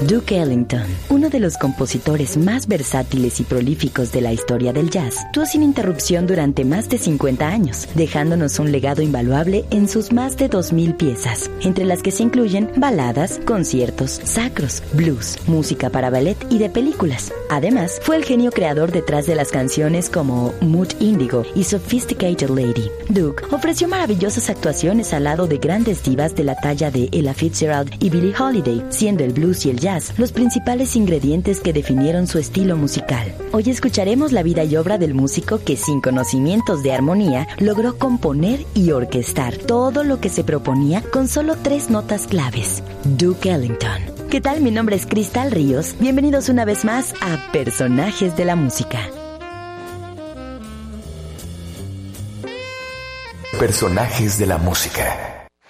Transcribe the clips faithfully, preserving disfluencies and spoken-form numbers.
Duke Ellington, uno de los compositores más versátiles y prolíficos de la historia del jazz, actuó sin interrupción durante más de cincuenta años, dejándonos un legado invaluable en sus más de dos mil piezas, entre las que se incluyen baladas, conciertos, sacros, blues, música para ballet y de películas. Además, fue el genio creador detrás de las canciones como Mood Indigo y Sophisticated Lady. Duke ofreció maravillosas actuaciones al lado de grandes divas de la talla de Ella Fitzgerald y Billie Holiday, siendo el blues y el jazz los principales ingredientes que definieron su estilo musical. Hoy escucharemos la vida y obra del músico que, sin conocimientos de armonía, logró componer y orquestar todo lo que se proponía con solo tres notas claves: Duke Ellington. ¿Qué tal? Mi nombre es Cristal Ríos. Bienvenidos una vez más a Personajes de la Música. Personajes de la música.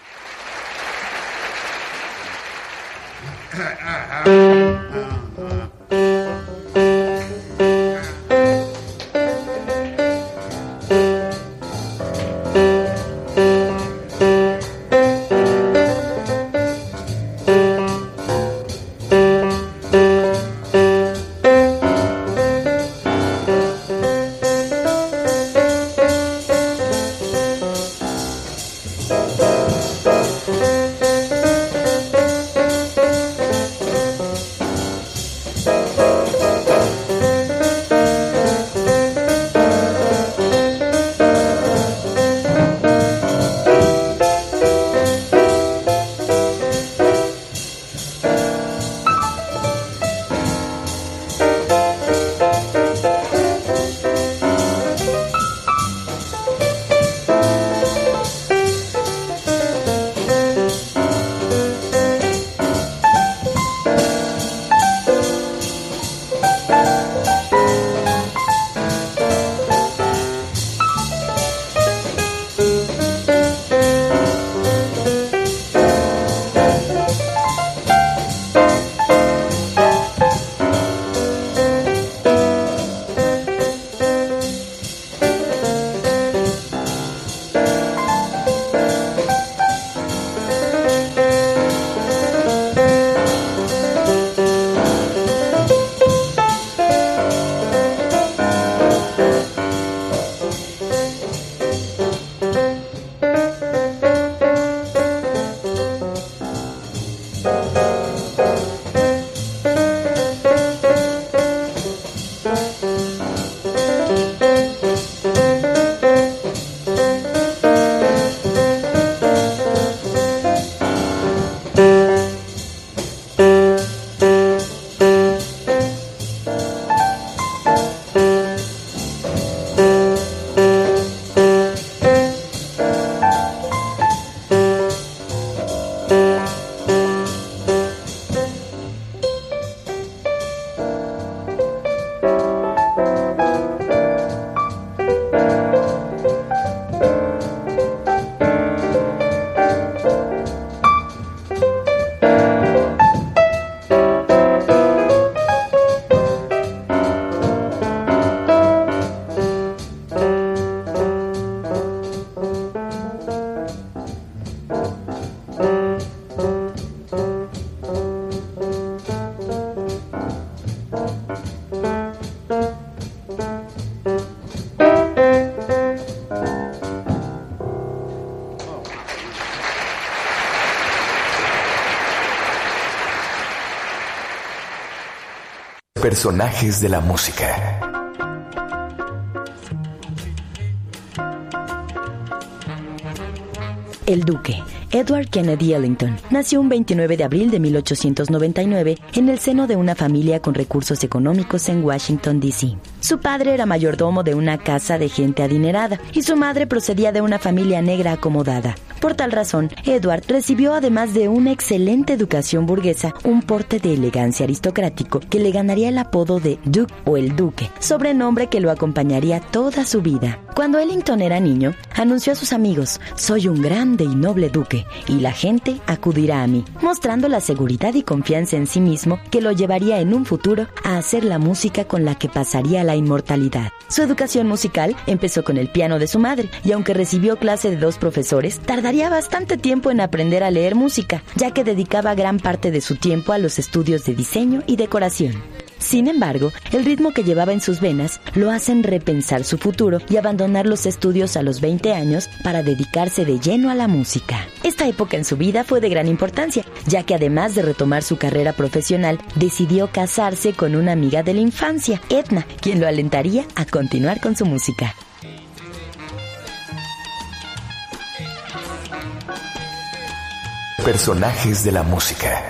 Personajes de la música. El Duque, Edward Kennedy Ellington, nació un veintinueve de abril de mil ochocientos noventa y nueve en el seno de una familia con recursos económicos en Washington, D C Su padre era mayordomo de una casa de gente adinerada y su madre procedía de una familia negra acomodada. Por tal razón, Edward recibió, además de una excelente educación burguesa, un porte de elegancia aristocrático que le ganaría el apodo de Duke o el Duque, sobrenombre que lo acompañaría toda su vida. Cuando Ellington era niño, anunció a sus amigos: «Soy un grande y noble duque, y la gente acudirá a mí», mostrando la seguridad y confianza en sí mismo que lo llevaría en un futuro a hacer la música con la que pasaría la inmortalidad. Su educación musical empezó con el piano de su madre, y aunque recibió clase de dos profesores, tardaría gastaría bastante tiempo en aprender a leer música, ya que dedicaba gran parte de su tiempo a los estudios de diseño y decoración. Sin embargo, el ritmo que llevaba en sus venas lo hacen repensar su futuro y abandonar los estudios a los veinte años para dedicarse de lleno a la música. Esta época en su vida fue de gran importancia, ya que además de retomar su carrera profesional, decidió casarse con una amiga de la infancia, Edna, quien lo alentaría a continuar con su música. Personajes de la música.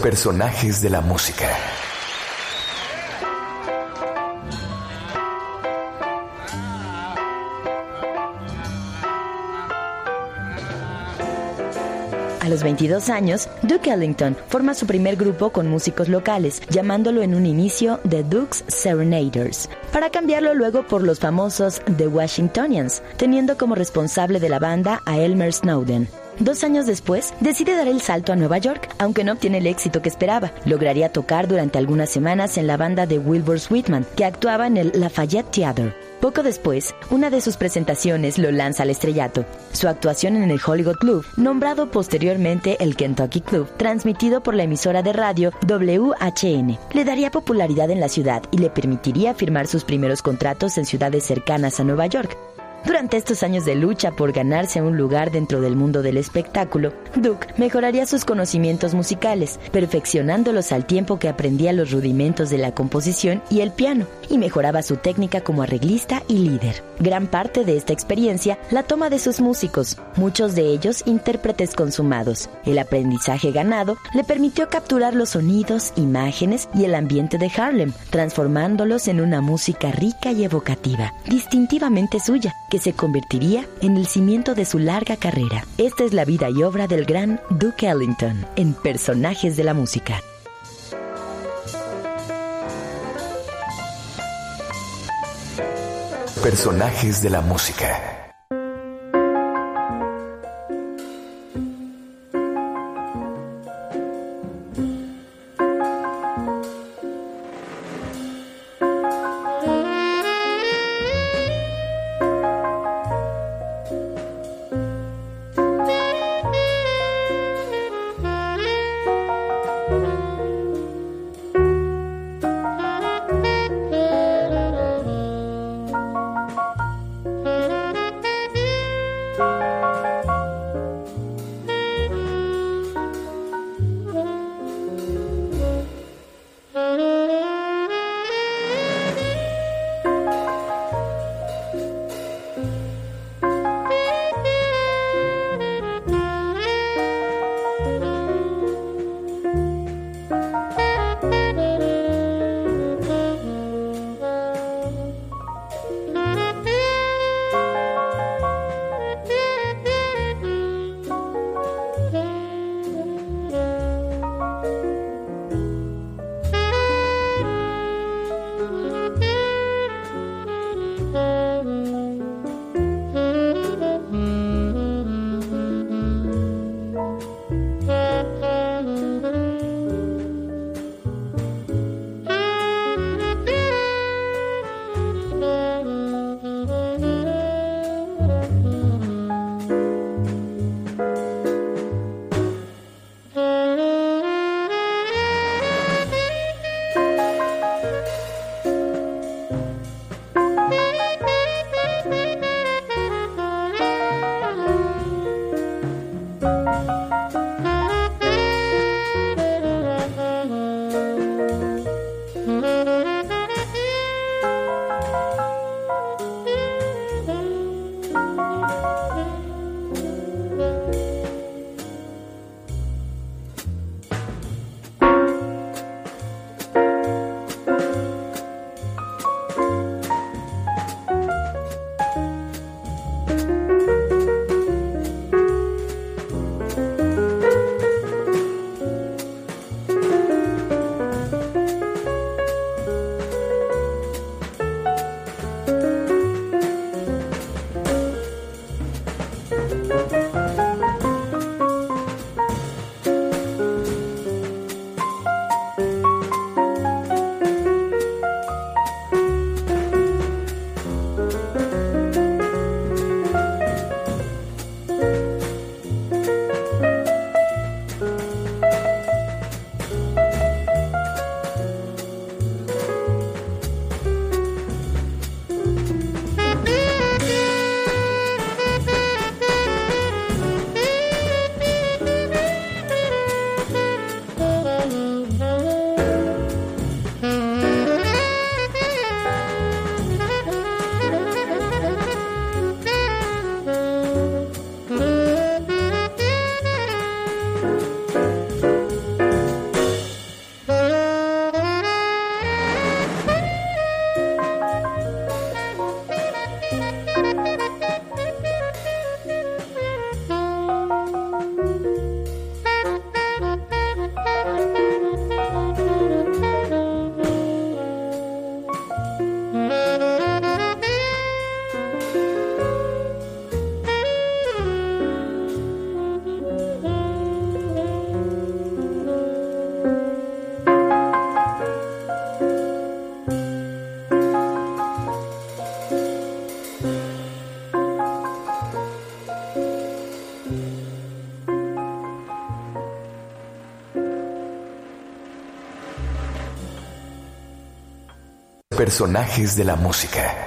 Personajes de la música. A los veintidós años, Duke Ellington forma su primer grupo con músicos locales, llamándolo en un inicio The Duke's Serenaders, para cambiarlo luego por los famosos The Washingtonians, teniendo como responsable de la banda a Elmer Snowden. Dos años después, decide dar el salto a Nueva York, aunque no obtiene el éxito que esperaba. Lograría tocar durante algunas semanas en la banda de Wilbur Sweetman, que actuaba en el Lafayette Theater. Poco después, una de sus presentaciones lo lanza al estrellato. Su actuación en el Hollywood Club, nombrado posteriormente el Kentucky Club, transmitido por la emisora de radio W H N, le daría popularidad en la ciudad y le permitiría firmar sus primeros contratos en ciudades cercanas a Nueva York. Durante estos años de lucha por ganarse un lugar dentro del mundo del espectáculo, Duke mejoraría sus conocimientos musicales, perfeccionándolos al tiempo que aprendía los rudimentos de la composición y el piano, y mejoraba su técnica como arreglista y líder. Gran parte de esta experiencia la toma de sus músicos, muchos de ellos intérpretes consumados. El aprendizaje ganado le permitió capturar los sonidos, imágenes y el ambiente de Harlem, transformándolos en una música rica y evocativa, distintivamente suya, que se convertiría en el cimiento de su larga carrera. Esta es la vida y obra del gran Duke Ellington en Personajes de la Música. Personajes de la música. Personajes de la música.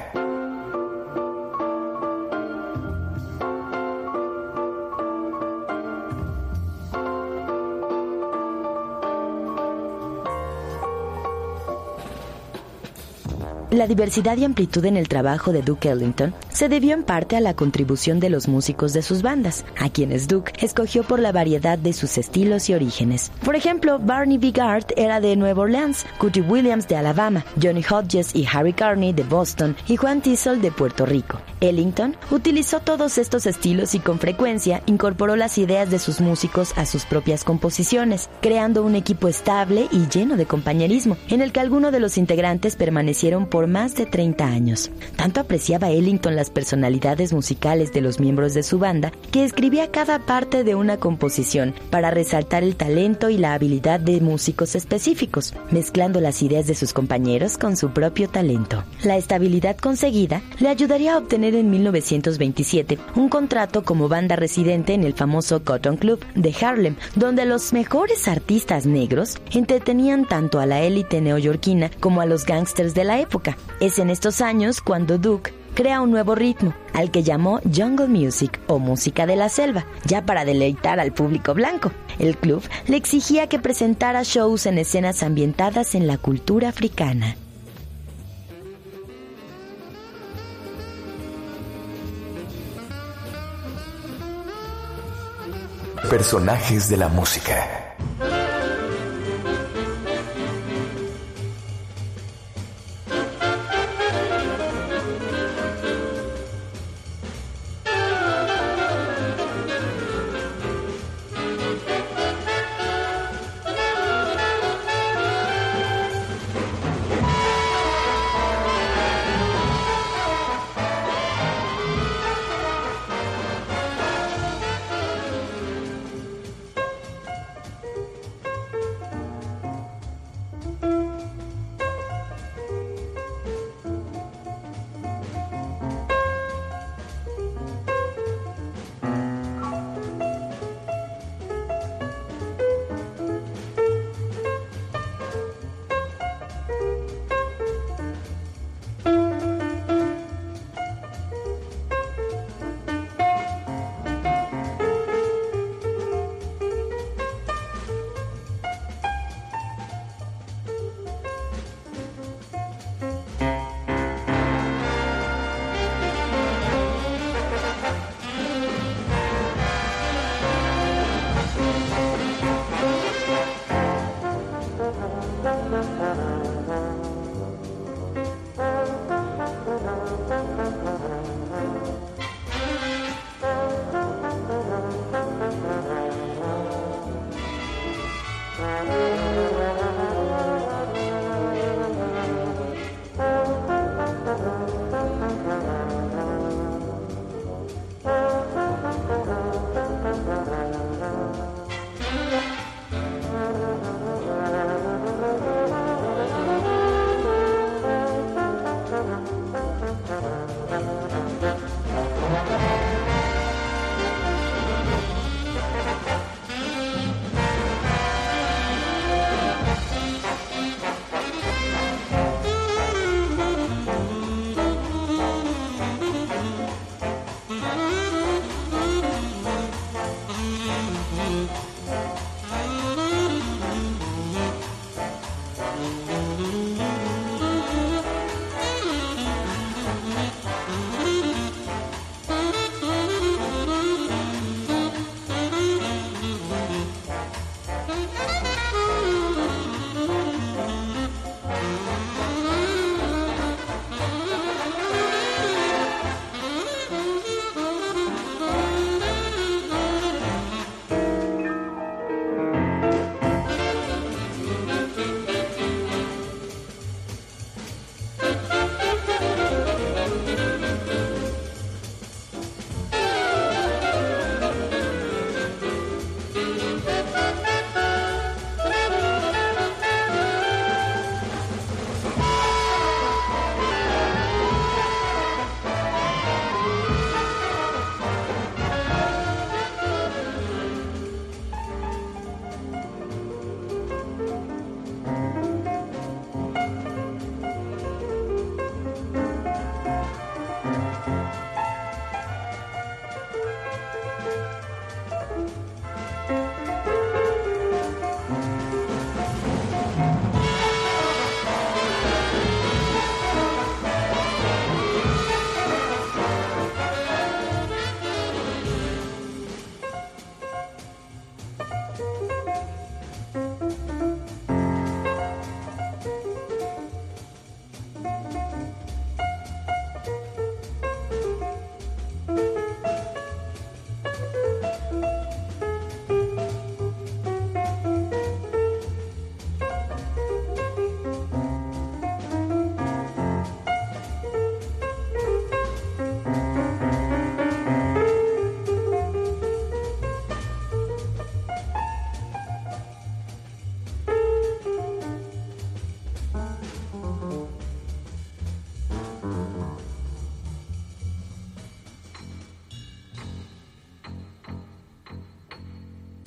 La diversidad y amplitud en el trabajo de Duke Ellington se debió en parte a la contribución de los músicos de sus bandas, a quienes Duke escogió por la variedad de sus estilos y orígenes. Por ejemplo, Barney Bigard era de Nueva Orleans, Cootie Williams de Alabama, Johnny Hodges y Harry Carney de Boston y Juan Tisol de Puerto Rico. Ellington utilizó todos estos estilos y con frecuencia incorporó las ideas de sus músicos a sus propias composiciones, creando un equipo estable y lleno de compañerismo, en el que algunos de los integrantes permanecieron por más de treinta años. Tanto apreciaba Ellington las personalidades musicales de los miembros de su banda que escribía cada parte de una composición para resaltar el talento y la habilidad de músicos específicos, mezclando las ideas de sus compañeros con su propio talento. La estabilidad conseguida le ayudaría a obtener en mil novecientos veintisiete un contrato como banda residente en el famoso Cotton Club de Harlem, donde los mejores artistas negros entretenían tanto a la élite neoyorquina como a los gángsters de la época. Es en estos años cuando Duke crea un nuevo ritmo, al que llamó Jungle Music o música de la selva, ya para deleitar al público blanco. El club le exigía que presentara shows en escenas ambientadas en la cultura africana. Personajes de la música.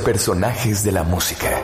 Personajes de la música.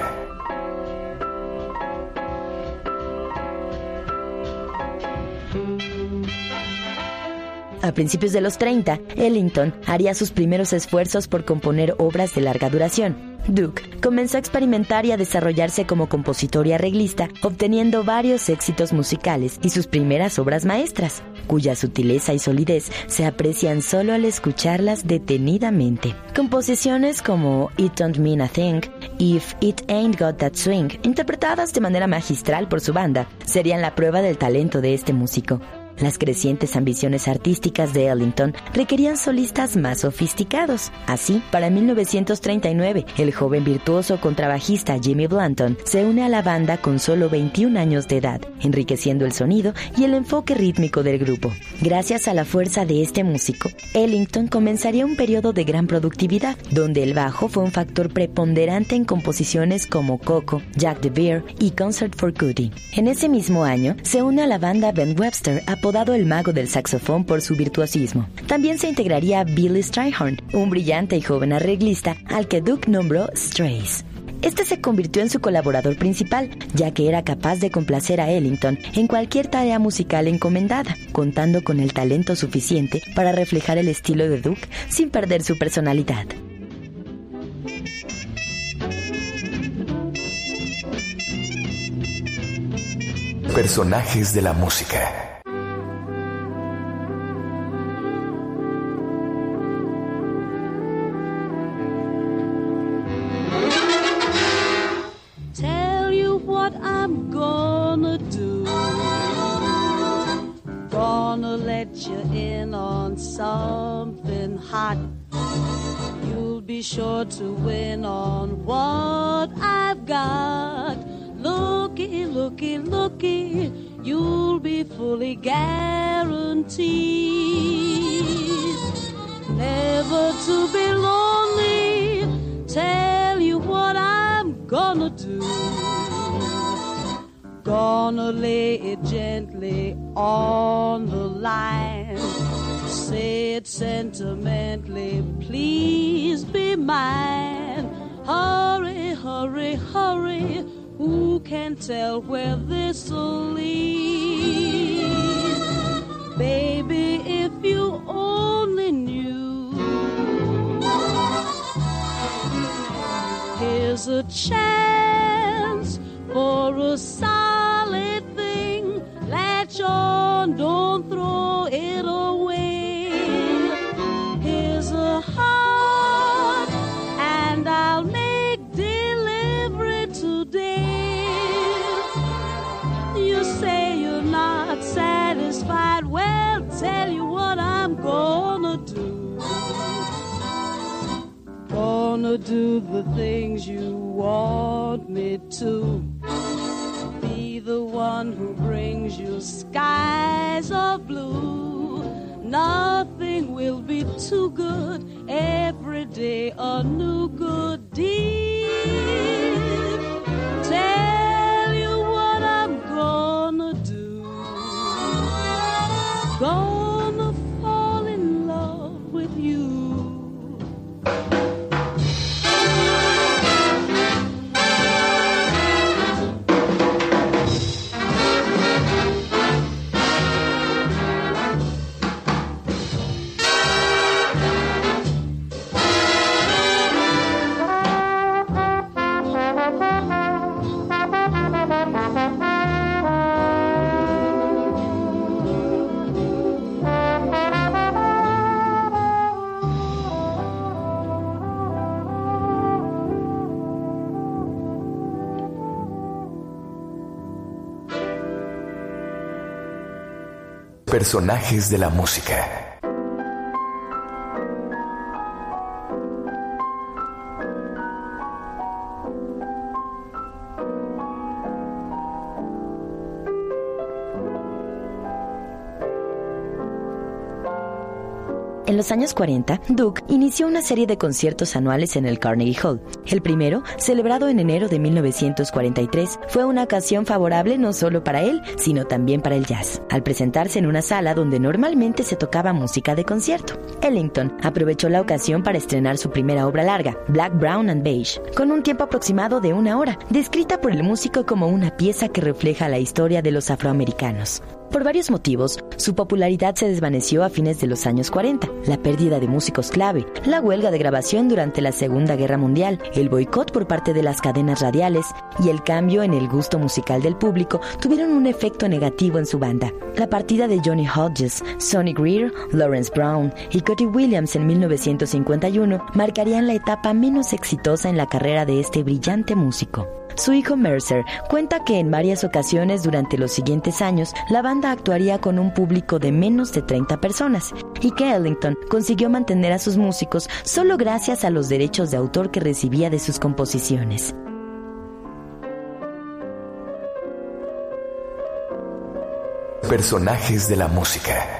A principios de los treinta, Ellington haría sus primeros esfuerzos por componer obras de larga duración. Duke comenzó a experimentar y a desarrollarse como compositor y arreglista, obteniendo varios éxitos musicales y sus primeras obras maestras, cuya sutileza y solidez se aprecian solo al escucharlas detenidamente. Composiciones como It Don't Mean a Thing, If It Ain't Got That Swing, interpretadas de manera magistral por su banda, serían la prueba del talento de este músico. Las crecientes ambiciones artísticas de Ellington requerían solistas más sofisticados. Así, para mil novecientos treinta y nueve, el joven virtuoso contrabajista Jimmy Blanton se une a la banda con solo veintiún años de edad, enriqueciendo el sonido y el enfoque rítmico del grupo. Gracias a la fuerza de este músico, Ellington comenzaría un periodo de gran productividad, donde el bajo fue un factor preponderante en composiciones como Coco, Jack the Bear y Concert for Goody. En ese mismo año, se une a la banda Ben Webster, apodado el mago del saxofón por su virtuosismo. También se integraría Billy Strayhorn, un brillante y joven arreglista al que Duke nombró Strays. Este se convirtió en su colaborador principal, ya que era capaz de complacer a Ellington en cualquier tarea musical encomendada, contando con el talento suficiente para reflejar el estilo de Duke sin perder su personalidad. Personajes de la música. You in on something hot. You'll be sure to win on what I've got. Looky, looky, looky, you'll be fully guaranteed never to be lonely. Tell you what I'm gonna do. Gonna lay it gently on the line. Say it sentimentally, please be mine. Hurry, hurry, hurry, who can tell where this'll lead? Baby, if you only knew. Here's a chance for a solid thing. Latch on, don't throw it away. Here's a heart, and I'll make delivery today. You say you're not satisfied, well, tell you what I'm gonna do. Gonna do the things you want me to. Be the one who brings you skies of blue. Nothing will be too good. Every day a new good deed. Tell you what I'm gonna do. Gonna fall in love with you. Personajes de la música. En En los años cuarenta, Duke inició una serie de conciertos anuales en el Carnegie Hall. El primero, celebrado en enero de mil novecientos cuarenta y tres, fue una ocasión favorable no solo para él, sino también para el jazz, al presentarse en una sala donde normalmente se tocaba música de concierto. Ellington aprovechó la ocasión para estrenar su primera obra larga, Black, Brown and Beige, con un tiempo aproximado de una hora, descrita por el músico como una pieza que refleja la historia de los afroamericanos. Por varios motivos, su popularidad se desvaneció a fines de los años cuarenta. La pérdida de músicos clave, la huelga de grabación durante la Segunda Guerra Mundial, el boicot por parte de las cadenas radiales y el cambio en el gusto musical del público tuvieron un efecto negativo en su banda. La partida de Johnny Hodges, Sonny Greer, Lawrence Brown y Cody Williams en mil novecientos cincuenta y uno marcarían la etapa menos exitosa en la carrera de este brillante músico. Su hijo Mercer cuenta que en varias ocasiones durante los siguientes años la banda actuaría con un público de menos de treinta personas y que Ellington consiguió mantener a sus músicos solo gracias a los derechos de autor que recibía de sus composiciones. Personajes de la música.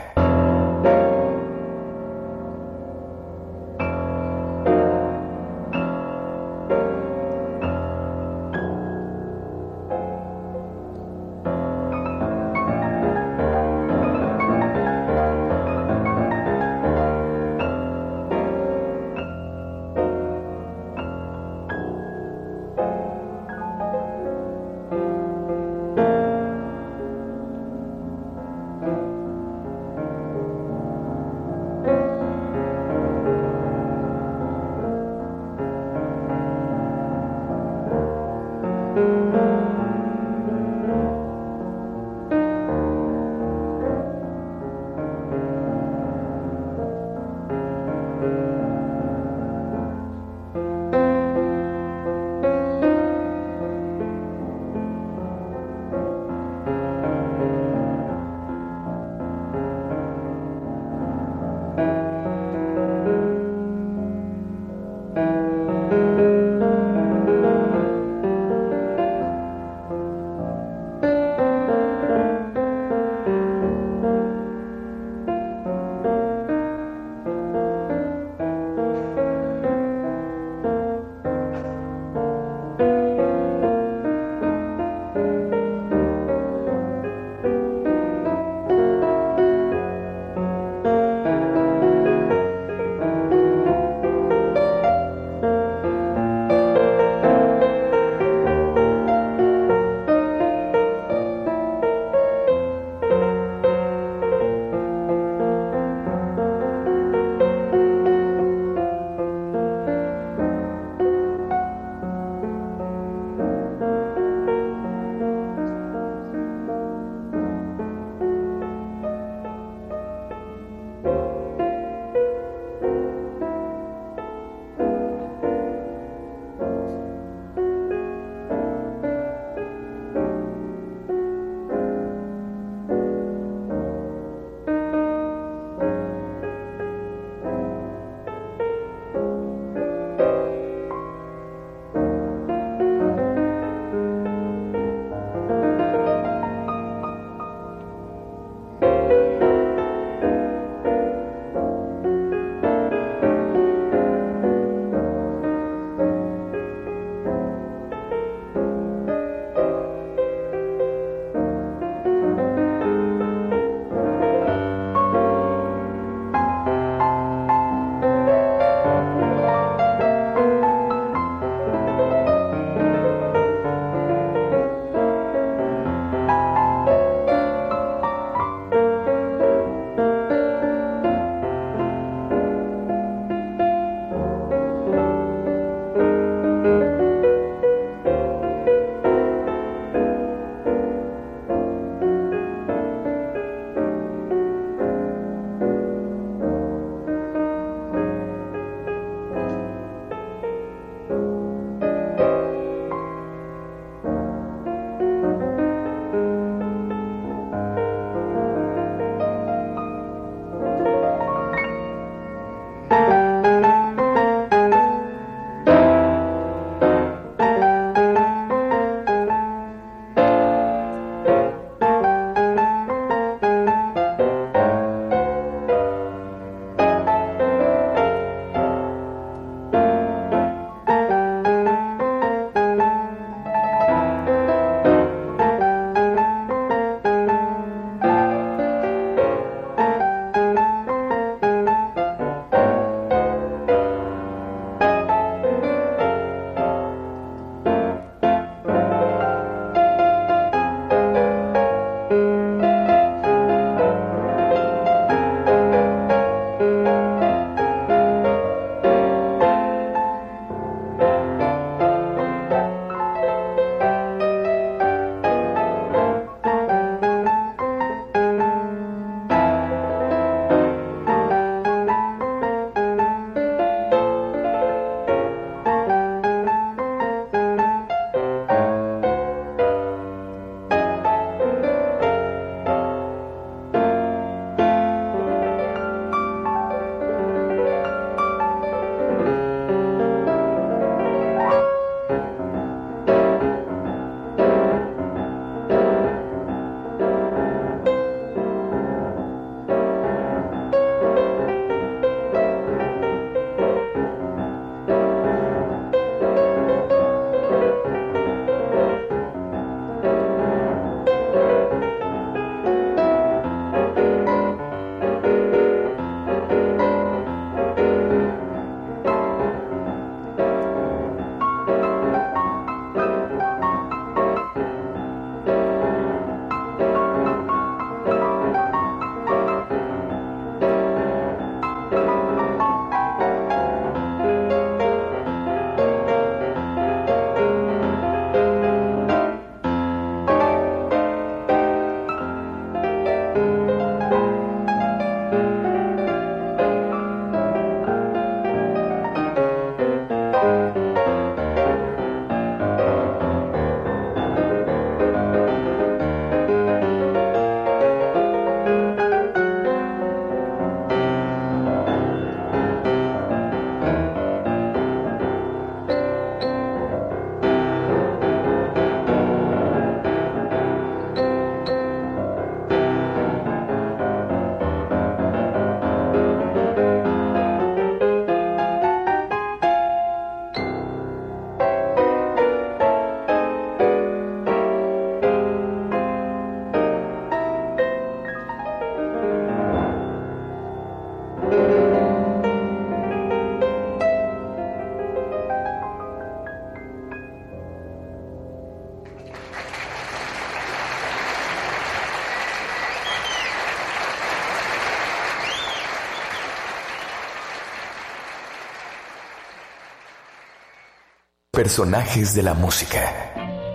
Personajes de la música.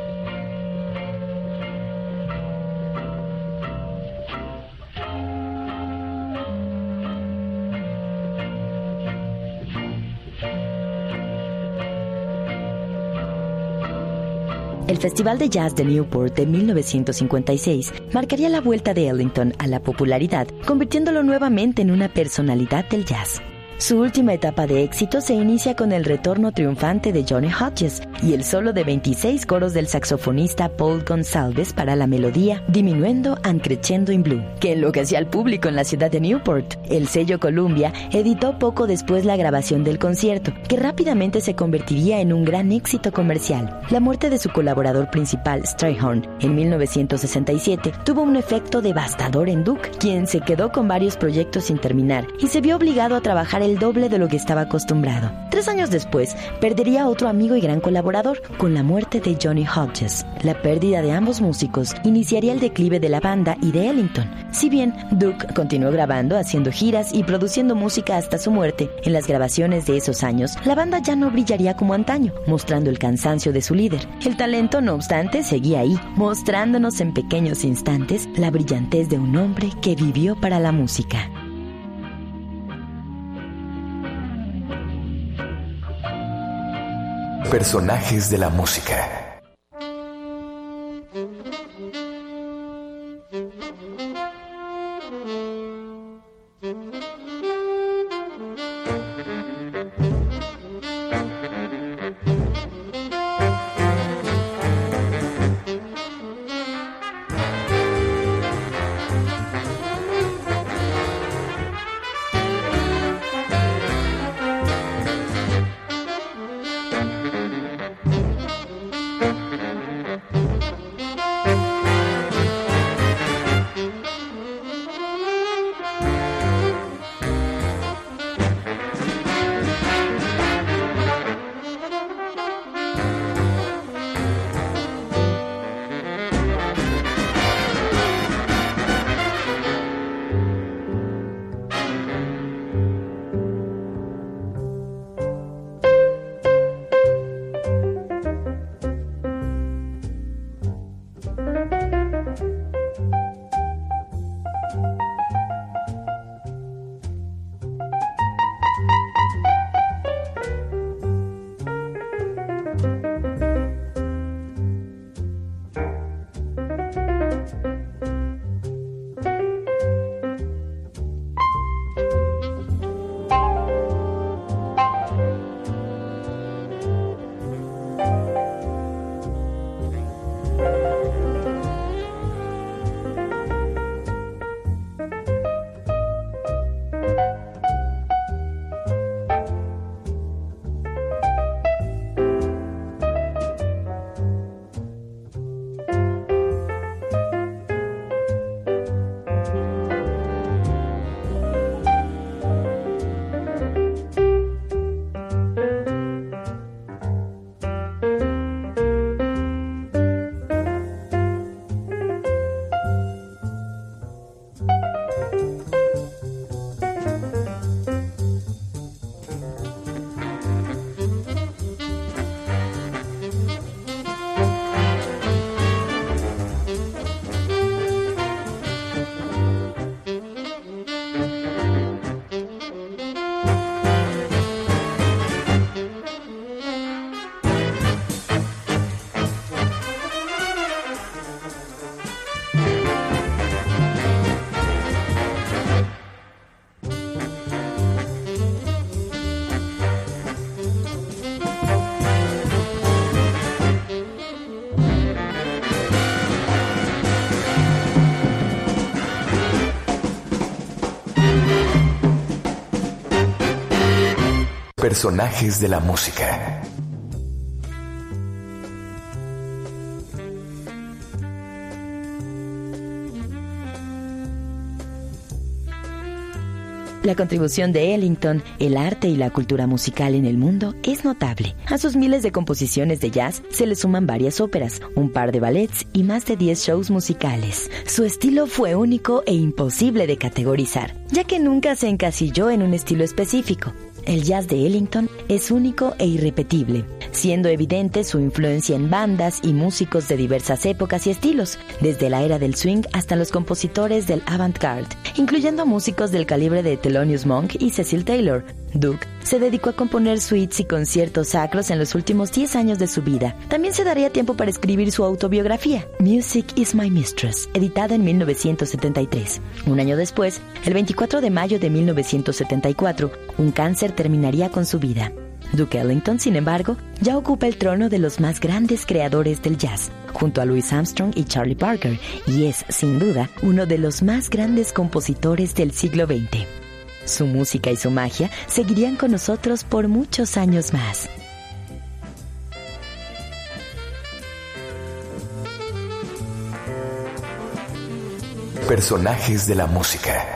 El Festival de Jazz de Newport de mil novecientos cincuenta y seis marcaría la vuelta de Ellington a la popularidad, convirtiéndolo nuevamente en una personalidad del jazz. Su última etapa de éxito se inicia con el retorno triunfante de Johnny Hodges y el solo de veintiséis coros del saxofonista Paul Gonsalves para la melodía Diminuendo and Crescendo in Blue, que enloqueció al público en la ciudad de Newport. El sello Columbia editó poco después la grabación del concierto, que rápidamente se convertiría en un gran éxito comercial. La muerte de su colaborador principal, Strayhorn, en mil novecientos sesenta y siete, tuvo un efecto devastador en Duke, quien se quedó con varios proyectos sin terminar y se vio obligado a trabajar el doble de lo que estaba acostumbrado. Tres años después, perdería a otro amigo y gran colaborador con la muerte de Johnny Hodges. La pérdida de ambos músicos iniciaría el declive de la banda y de Ellington. Si bien Duke continuó grabando, haciendo giras y produciendo música hasta su muerte, en las grabaciones de esos años, la banda ya no brillaría como antaño, mostrando el cansancio de su líder. El talento, no obstante, seguía ahí, mostrándonos en pequeños instantes la brillantez de un hombre que vivió para la música. Personajes de la música. Personajes de la música. La contribución de Ellington, el arte y la cultura musical en el mundo es notable. A sus miles de composiciones de jazz se le suman varias óperas, un par de ballets y más de diez shows musicales. Su estilo fue único e imposible de categorizar, ya que nunca se encasilló en un estilo específico. El jazz de Ellington es único e irrepetible. siendo evidente su influencia en bandas y músicos de diversas épocas y estilos, desde la era del swing hasta los compositores del avant-garde, incluyendo a músicos del calibre de Thelonious Monk y Cecil Taylor. Duke se dedicó a componer suites y conciertos sacros en los últimos diez años de su vida. También se daría tiempo para escribir su autobiografía, Music is My Mistress, editada en mil novecientos setenta y tres. Un año después, el veinticuatro de mayo de mil novecientos setenta y cuatro, un cáncer terminaría con su vida. Duke Ellington, sin embargo, ya ocupa el trono de los más grandes creadores del jazz, junto a Louis Armstrong y Charlie Parker, y es, sin duda, uno de los más grandes compositores del siglo veinte. Su música y su magia seguirían con nosotros por muchos años más. Personajes de la música.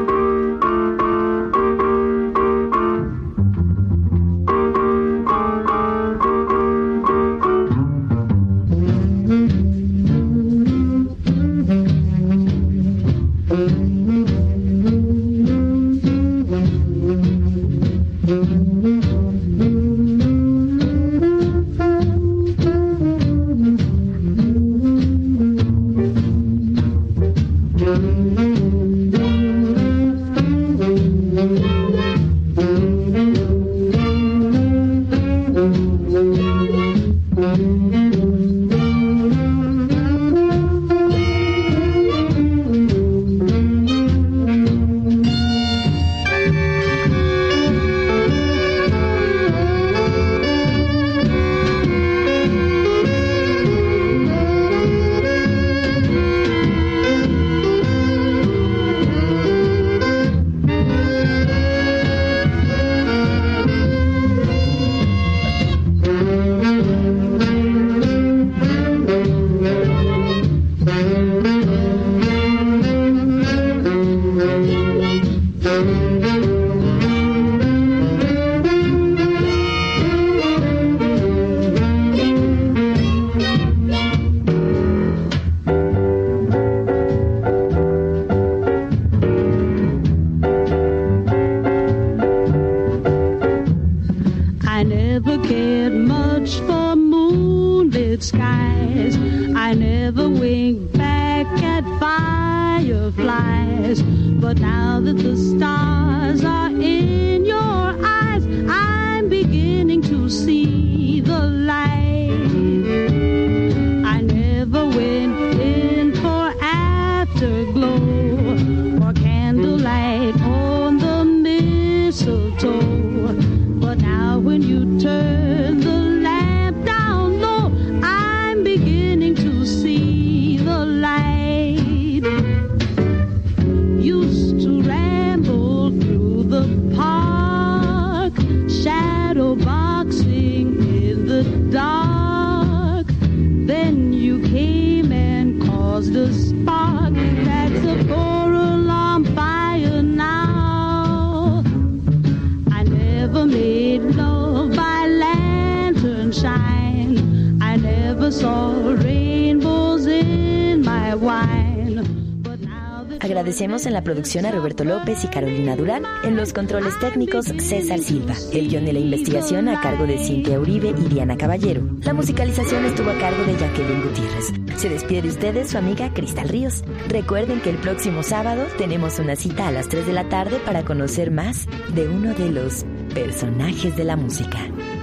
Agradecemos en la producción a Roberto López y Carolina Durán, en los controles técnicos César Silva, el guión de la investigación a cargo de Cintia Uribe y Diana Caballero. La musicalización estuvo a cargo de Jacqueline Gutiérrez. Se despide de ustedes su amiga Cristal Ríos. Recuerden que el próximo sábado tenemos una cita a las tres de la tarde para conocer más de uno de los personajes de la música.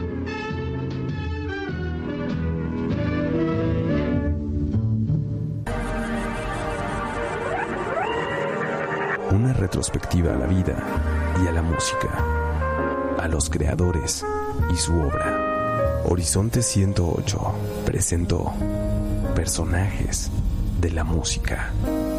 Una retrospectiva a la vida y a la música, a los creadores y su obra. Horizonte ciento ocho presentó Personajes de la música.